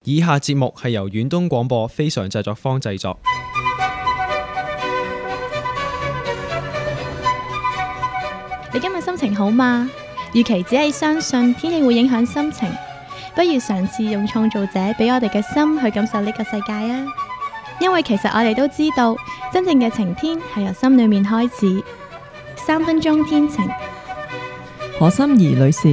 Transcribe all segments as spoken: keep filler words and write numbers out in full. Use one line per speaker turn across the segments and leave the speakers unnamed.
以下節目係由遠東廣播非常製作坊製作。
你今日心情好嗎？與其只係相信天氣會影響心情，不如嘗試用創造者俾我哋嘅心去感受呢個世界啊！因為其實我哋都知道，真正嘅晴天係由心裏面開始。三分鐘天晴，
何心怡女士。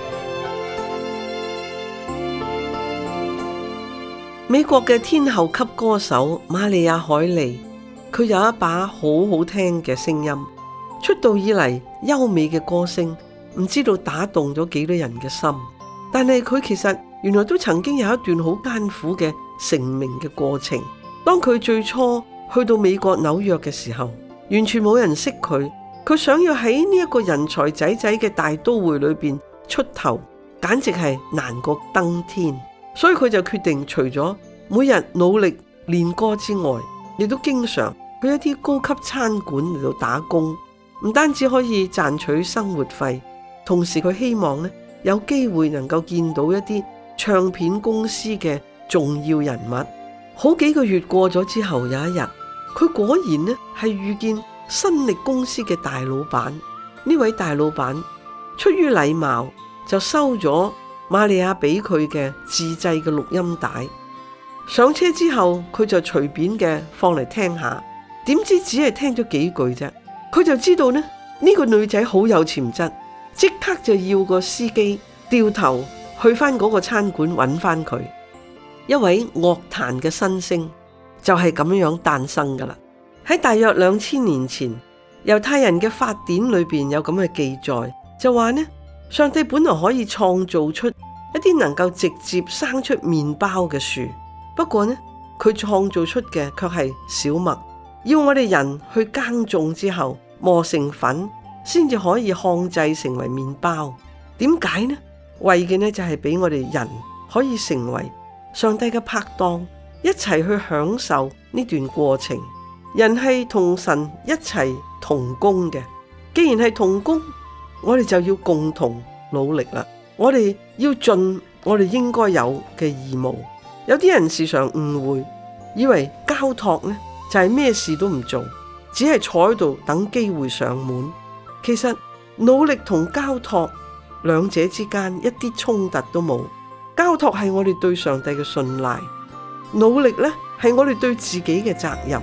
美國嘅天后級歌手瑪麗亞凱莉，佢有一把好好聽嘅聲音。出道以嚟優美嘅歌聲，唔知道打動咗幾多人嘅心。但係佢其實原來都曾經有一段好艱苦嘅成名嘅過程。當佢最初去到美國紐約嘅時候，完全冇人識佢。佢想要喺呢一個人才仔仔嘅大都會裏邊出頭，簡直係難過登天。所以佢就決定除咗每日努力練歌之外，亦都經常去一啲高級餐館嚟到打工。唔單止可以賺取生活費，同時佢希望咧有機會能夠見到一啲唱片公司嘅重要人物。好幾個月過咗之後，有一日佢果然咧係遇見新力公司嘅大老闆。呢位大老闆出於禮貌就收咗瑪利亞俾佢嘅自製嘅錄音帶。上車之後佢就隨便嘅放嚟聽下，點知只係聽咗幾句啫。佢就知道呢呢個女仔好有潛質，即刻就要個司機掉頭去翻嗰個餐館揾翻佢。一位樂壇嘅新星就係咁樣誕生噶啦。喺大約兩千年前，猶太人嘅法典裏邊有咁嘅記載，就話呢上帝本來可以創造出一啲能夠直接生出麵包嘅樹，不過呢佢創造出嘅卻係小麥，要我哋人去耕種之後磨成粉，先至可以烘製成為麵包。點解呢？為嘅呢就係俾我哋人可以成為上帝嘅拍檔，一齊去享受呢段過程。人係同神一齊同工嘅，既然係同工，我哋就要共同努力啦。我哋要盡我哋應該有嘅義務。有啲人時常誤會，以為交託呢就係咩事都唔做，只係坐喺度等機會上門。其實努力同交託兩者之間一啲衝突都冇。交託係我哋對上帝嘅信賴，努力呢係我哋對自己嘅責任。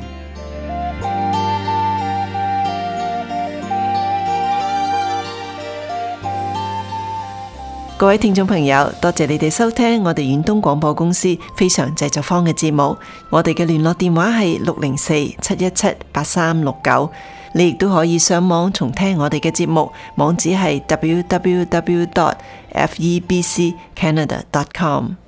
各位聽眾朋友，多謝你哋收聽我哋遠東廣播公司非常製作坊嘅節目。我哋嘅聯絡電話係六零四七一七八三六九。你亦都可以上網重聽我哋嘅節目，網址係 double-u double-u double-u dot f e b c canada dot com。